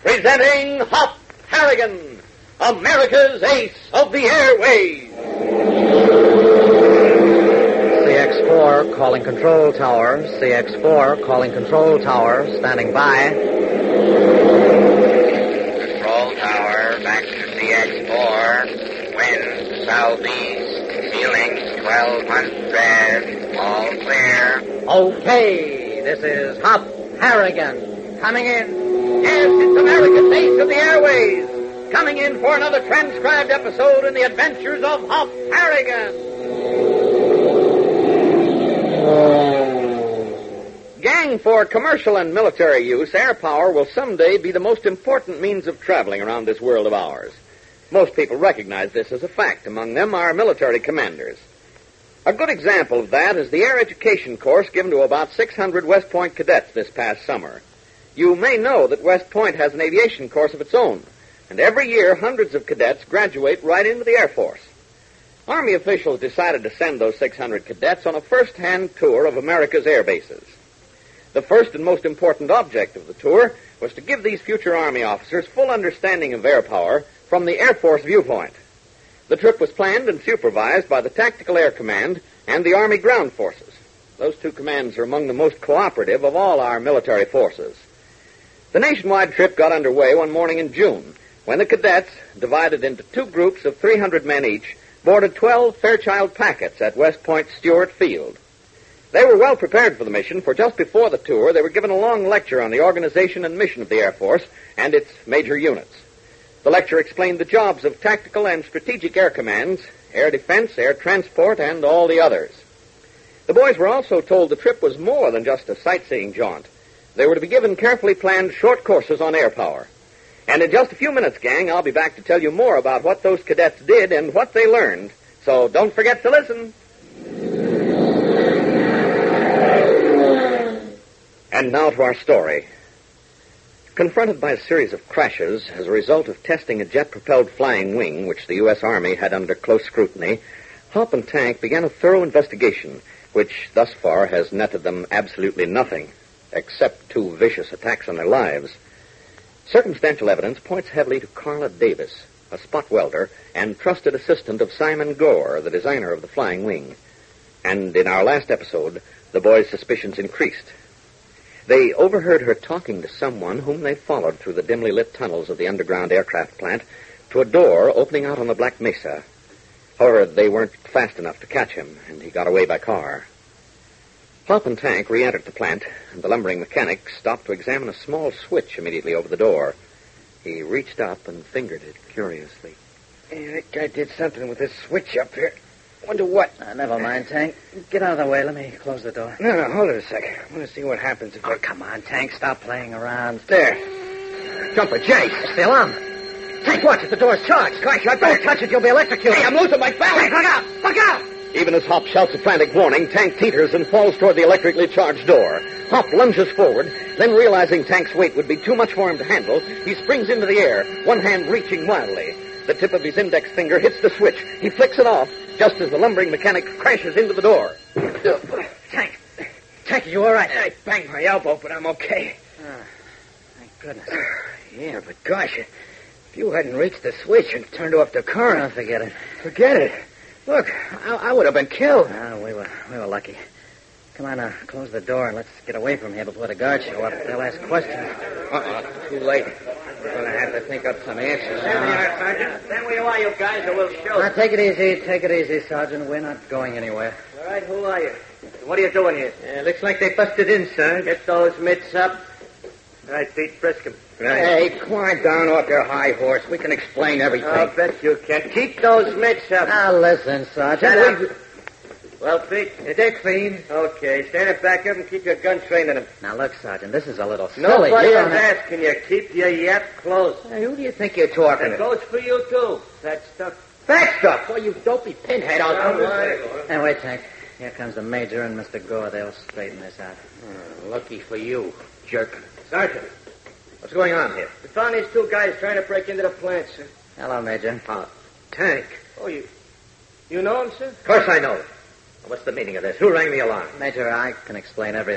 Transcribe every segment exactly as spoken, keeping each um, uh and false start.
presenting Hop Harrigan, America's ace of the airways. C X four calling control tower. C X four calling control tower. Standing by. Control tower, back to C X four. Wind southeast. Ceiling twelve hundred. All clear. Okay, this is Hop Harrigan. Coming in. Yes, it's America's ace of the airways. Coming in for another transcribed episode in the adventures of Hop Harrigan. Gang, for commercial and military use, air power will someday be the most important means of traveling around this world of ours. Most people recognize this as a fact. Among them are military commanders. A good example of that is the air education course given to about six hundred West Point cadets this past summer. You may know that West Point has an aviation course of its own, and every year hundreds of cadets graduate right into the Air Force. Army officials decided to send those six hundred cadets on a first-hand tour of America's air bases. The first and most important object of the tour was to give these future Army officers full understanding of air power from the Air Force viewpoint. The trip was planned and supervised by the Tactical Air Command and the Army Ground Forces. Those two commands are among the most cooperative of all our military forces. The nationwide trip got underway one morning in June, when the cadets, divided into two groups of three hundred men each, boarded twelve Fairchild packets at West Point Stewart Field. They were well prepared for the mission, for just before the tour, they were given a long lecture on the organization and mission of the Air Force and its major units. The lecture explained the jobs of tactical and strategic air commands, air defense, air transport, and all the others. The boys were also told the trip was more than just a sightseeing jaunt. They were to be given carefully planned short courses on air power. And in just a few minutes, gang, I'll be back to tell you more about what those cadets did and what they learned. So don't forget to listen. And now to our story. Confronted by a series of crashes as a result of testing a jet-propelled flying wing, which the U S. Army had under close scrutiny, Hop and Tank began a thorough investigation, which thus far has netted them absolutely nothing, except two vicious attacks on their lives. Circumstantial evidence points heavily to Carla Davis, a spot welder and trusted assistant of Simon Gore, the designer of the flying wing. And in our last episode, the boys' suspicions increased. They overheard her talking to someone whom they followed through the dimly lit tunnels of the underground aircraft plant to a door opening out on the Black Mesa. However, they weren't fast enough to catch him, and he got away by car. Hop and Tank re-entered the plant, and the lumbering mechanic stopped to examine a small switch immediately over the door. He reached up and fingered it curiously. Hey, that guy did something with this switch up here. Wonder what? Uh, never mind, Tank. Get out of the way. Let me close the door. No, no, hold it a second. I want to see what happens if Oh, I... come on, Tank. Stop playing around. There. Jumper, Jay. It's the alarm. Tank, watch it. The door's charged. Gosh, I Don't better... touch it. You'll be electrocuted. Hey, I'm losing my balance. Tank, look out. Look out. Even as Hop shouts a frantic warning, Tank teeters and falls toward the electrically charged door. Hop lunges forward, then realizing Tank's weight would be too much for him to handle, he springs into the air, one hand reaching wildly. The tip of his index finger hits the switch. He flicks it off, just as the lumbering mechanic crashes into the door. Tank. Tank, are you all right? I banged my elbow, but I'm okay. Oh, thank goodness. Yeah, but gosh, if you hadn't reached the switch and turned off the Oh, current... forget it. Forget it. Look, I, I would have been killed. Oh, we were we were lucky. Come on, now, close the door and let's get away from here before the guards show up. They'll ask questions. Uh-uh, too late. We're going to have to think up some answers. There we are, Sergeant. Stand where you are, you guys, or we'll show. Now, take it easy. Take it easy, Sergeant. We're not going anywhere. All right, who are you? What are you doing here? Yeah, looks like they busted in, sir. Get those mitts up. All right, Pete, frisk him. Hey, climb down off your high horse. We can explain everything. I'll bet you can. Keep those mitts up. Now, listen, Sergeant. Shut we- up. Well, Pete? They're clean. Okay, stand it back up and keep your gun trained on him. Now, look, Sergeant, this is a little silly. Nobody You is don't have- asking you. Keep your yap closed. Hey, who do you think you're talking That to? goes for you, too. That stuff. That stuff. Oh, you dopey pinhead. I'll come All right. Hey, wait, Tank. Here comes the Major and Mister Gore. They'll straighten this out. Oh, lucky for you, jerk. Sergeant, What's going on here? we found these two guys trying to break into the plant, sir. Hello, Major. Uh, Tank. Oh, you... You know him, sir? Of course I know. What's the meaning of this? Who rang the alarm? Major, I can explain everything.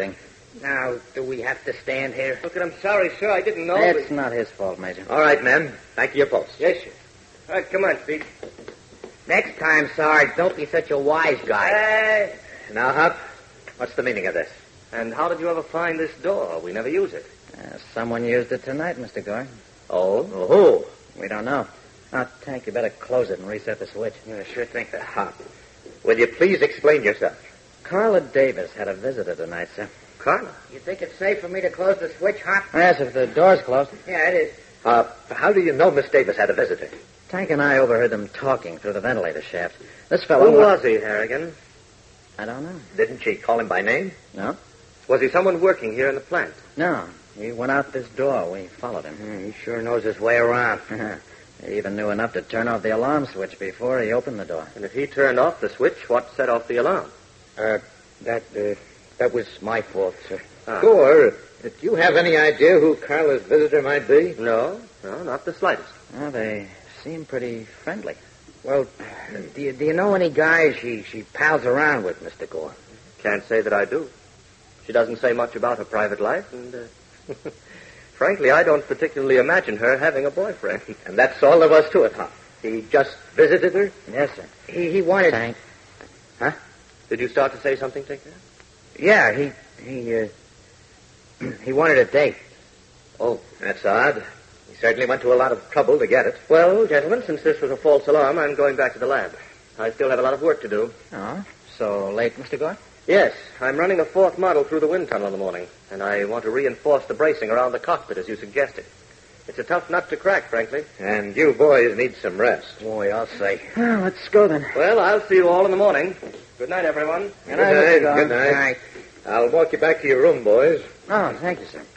Now, do we have to stand here? Look, I'm sorry, sir. I didn't know. It's we... not his fault, Major. All right, men. Back to your posts. Yes, sir. All right, come on, Speed. Next time, Sarge, don't be such a wise guy. Hey. Now, Hop, what's the meaning of this? And how did you ever find this door? We never use it. Uh, someone used it tonight, Mister Gore. Oh? Oh, We don't know. Now, Tank, you better close it and reset the switch. Yeah, sure think that. Hop, will you please explain yourself? Carla Davis had a visitor tonight, sir. Carla? You think it's safe for me to close the switch, Hop? Yes, if the door's closed. Yeah, it is. Uh, how do you know Miss Davis had a visitor? Tank and I overheard them talking through the ventilator shaft. This fellow... Who was he, Harrigan? I don't know. Didn't she call him by name? No? Was he someone working here in the plant? No. He went out this door. We followed him. Hmm, he sure knows his way around. He even knew enough to turn off the alarm switch before he opened the door. And if he turned off the switch, what set off the alarm? Uh, that, uh, that was my fault, sir. Ah. Gore, do you have any idea who Carla's visitor might be? No, no, not the slightest. Well, they seem pretty friendly. Well, do you, do you know any guys she, she pals around with, Mister Gore? Can't say that I do. She doesn't say much about her private life, and uh, frankly, I don't particularly imagine her having a boyfriend. And that's all there was to it, Hop. He just visited her? Yes, sir. He, he wanted... Tank. Huh? Did you start to say something, Tinker? Yeah, he, he, uh, he wanted a date. Oh, that's odd. He certainly went to a lot of trouble to get it. Well, gentlemen, since this was a false alarm, I'm going back to the lab. I still have a lot of work to do. Oh, so late, Mister Gore? Yes, I'm running a fourth model through the wind tunnel in the morning, and I want to reinforce the bracing around the cockpit, as you suggested. It's a tough nut to crack, frankly. And you boys need some rest. Boy, I'll say. Well, let's go then. Well, I'll see you all in the morning. Good night, everyone. Good night, Mister Gore. Good night. I'll walk you back to your room, boys. Oh, thank you, sir.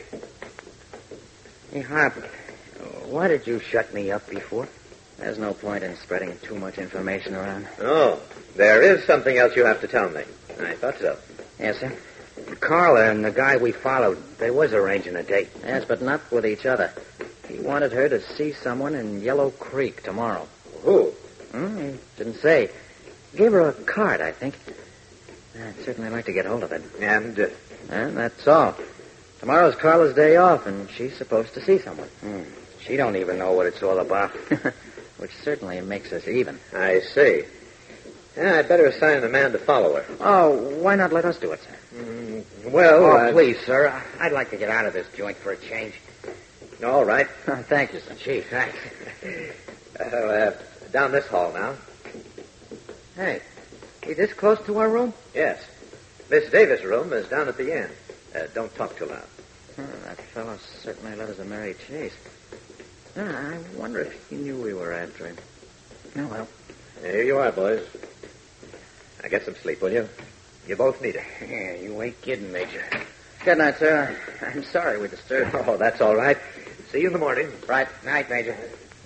Hey, Hop, why did you shut me up before? There's no point in spreading too much information around. Oh, there is something else you have to tell me. I thought so. Yes, sir? Carla and the guy we followed, they was arranging a date. Yes, but not with each other. He wanted her to see someone in Yellow Creek tomorrow. Who? Hmm, he didn't say. Gave her a card, I think. I'd certainly like to get hold of it. And, uh, And that's all. Tomorrow's Carla's day off, and she's supposed to see someone. Hmm. She don't even know what it's all about. Which certainly makes us even. I see. Yeah, I'd better assign a man to follow her. Oh, why not let us do it, sir? Mm, well, Oh, uh, please, sir. I'd like to get out of this joint for a change. all right. Thank you, sir. Gee, thanks. Uh, uh, down this hall now. Hey, is this close to our room? Yes. Miss Davis' room is down at the end. Uh, don't talk too loud. Oh, that fellow certainly led us a merry chase. Ah, I wonder if he knew we were after him. Oh, well. Here you are, boys. Now get some sleep, will you? You both need it. Yeah, you ain't kidding, Major. Good night, sir. I'm sorry we disturbed you. Oh, that's all right. See you in the morning. Right. Night, Major.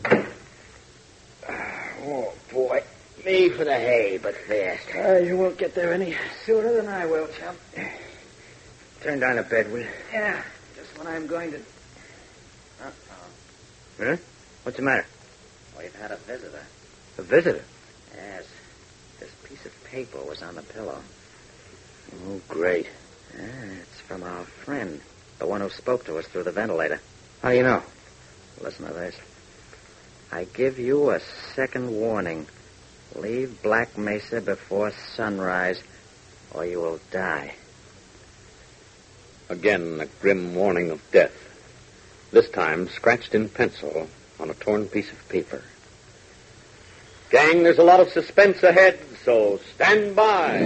Oh, boy. Me for the hay, but fast. Uh, you won't get there any sooner than I will, chum. Turn down the bed, will you? Yeah, just when I'm going to... Uh-oh. Huh? What's the matter? We've had a visitor. A visitor? Yes. This piece of paper was on the pillow. Oh, great. Yeah, it's from our friend, the one who spoke to us through the ventilator. How do you know? Listen to this. I give you a second warning. Leave Black Mesa before sunrise, or you will die. Again, a grim warning of death. This time, scratched in pencil on a torn piece of paper. Gang, there's a lot of suspense ahead, so stand by.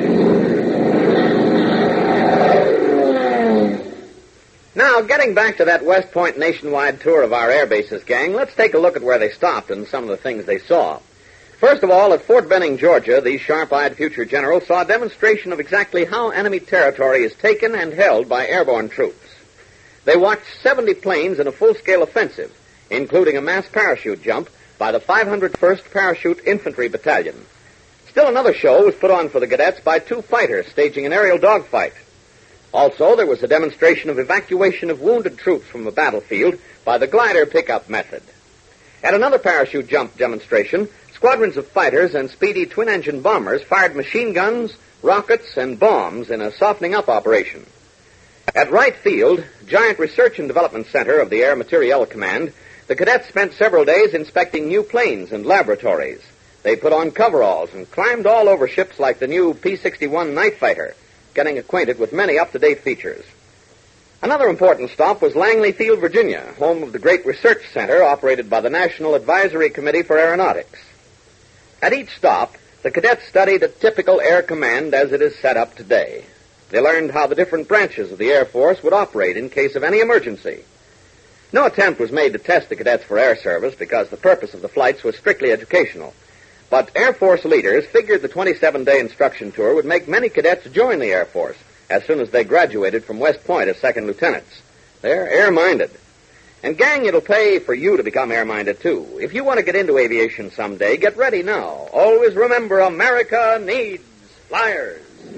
Now, getting back to that West Point nationwide tour of our air bases, gang, let's take a look at where they stopped and some of the things they saw. First of all, at Fort Benning, Georgia, these sharp-eyed future generals saw a demonstration of exactly how enemy territory is taken and held by airborne troops. They watched seventy planes in a full-scale offensive, including a mass parachute jump by the five hundred first Parachute Infantry Battalion. Still another show was put on for the cadets by two fighters staging an aerial dogfight. Also, there was a demonstration of evacuation of wounded troops from the battlefield by the glider pickup method. At another parachute jump demonstration, squadrons of fighters and speedy twin-engine bombers fired machine guns, rockets, and bombs in a softening-up operation. At Wright Field, giant research and development center of the Air Materiel Command, the cadets spent several days inspecting new planes and laboratories. They put on coveralls and climbed all over ships like the new P sixty-one Night Fighter, getting acquainted with many up-to-date features. Another important stop was Langley Field, Virginia, home of the great research center operated by the National Advisory Committee for Aeronautics. At each stop, the cadets studied a typical Air Command as it is set up today. They learned how the different branches of the Air Force would operate in case of any emergency. No attempt was made to test the cadets for air service because the purpose of the flights was strictly educational. But Air Force leaders figured the twenty-seven day instruction tour would make many cadets join the Air Force as soon as they graduated from West Point as second lieutenants. They're air-minded. And, gang, it'll pay for you to become air-minded, too. If you want to get into aviation someday, get ready now. Always remember, America needs flyers.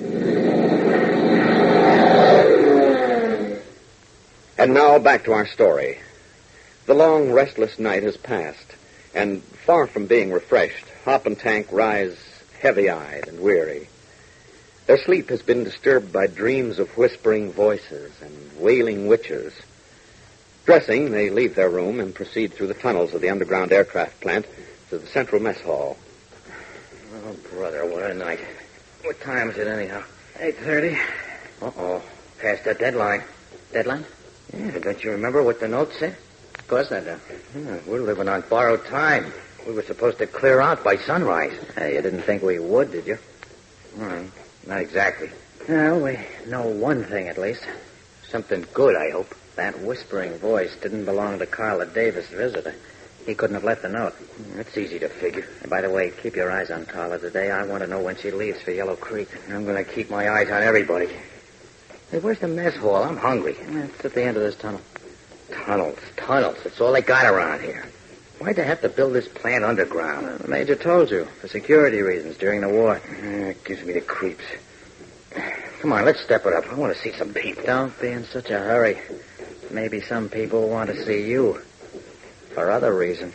And now back to our story. The long, restless night has passed, and far from being refreshed, Hop and Tank rise heavy-eyed and weary. Their sleep has been disturbed by dreams of whispering voices and wailing witches. Dressing, they leave their room and proceed through the tunnels of the underground aircraft plant to the central mess hall. Oh, brother, what a night. What time is it, anyhow? eight thirty. Uh-oh. Past that deadline. Deadline? Yeah, don't you remember what the note said? Of course I do. Yeah, we're living on borrowed time. We were supposed to clear out by sunrise. Hey, you didn't think we would, did you? Hmm, not exactly. Well, we know one thing at least. Something good, I hope. That whispering voice didn't belong to Carla Davis' visitor. He couldn't have left the note. It's easy to figure. And by the way, keep your eyes on Carla today. I want to know when she leaves for Yellow Creek. I'm going to keep my eyes on everybody. Hey, where's the mess hall? I'm hungry. It's at the end of this tunnel. Tunnels, tunnels. That's all they got around here. Why'd they have to build this plant underground? The Major told you, for security reasons during the war. Uh, it gives me the creeps. Come on, let's step it up. I want to see some people. Don't be in such a hurry. Maybe some people want to see you. For other reasons.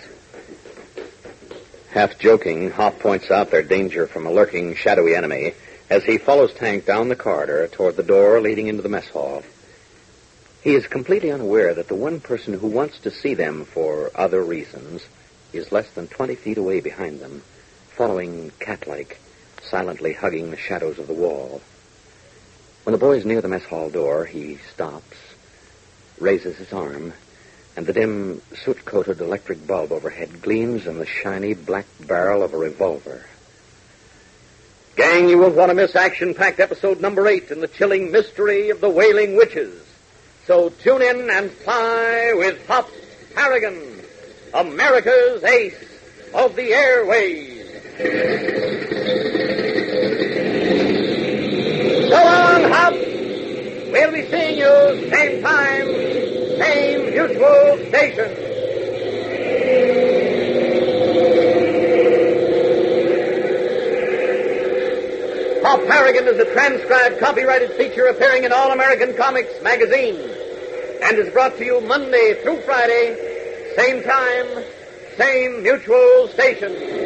Half joking, Hop points out their danger from a lurking, shadowy enemy as he follows Tank down the corridor toward the door leading into the mess hall. He is completely unaware that the one person who wants to see them for other reasons is less than twenty feet away behind them, following cat-like, silently hugging the shadows of the wall. When the boy is near the mess hall door, he stops, raises his arm, and the dim, soot-coated electric bulb overhead gleams in the shiny black barrel of a revolver. Gang, you won't want to miss action-packed episode number eight in the chilling mystery of the Wailing Witches. So tune in and fly with Hop Harrigan, America's ace of the airways. So long, Hop. We'll be seeing you same time, same mutual station. Hop Harrigan is a transcribed, copyrighted feature appearing in All American Comics magazine and is brought to you Monday through Friday, same time, same mutual station.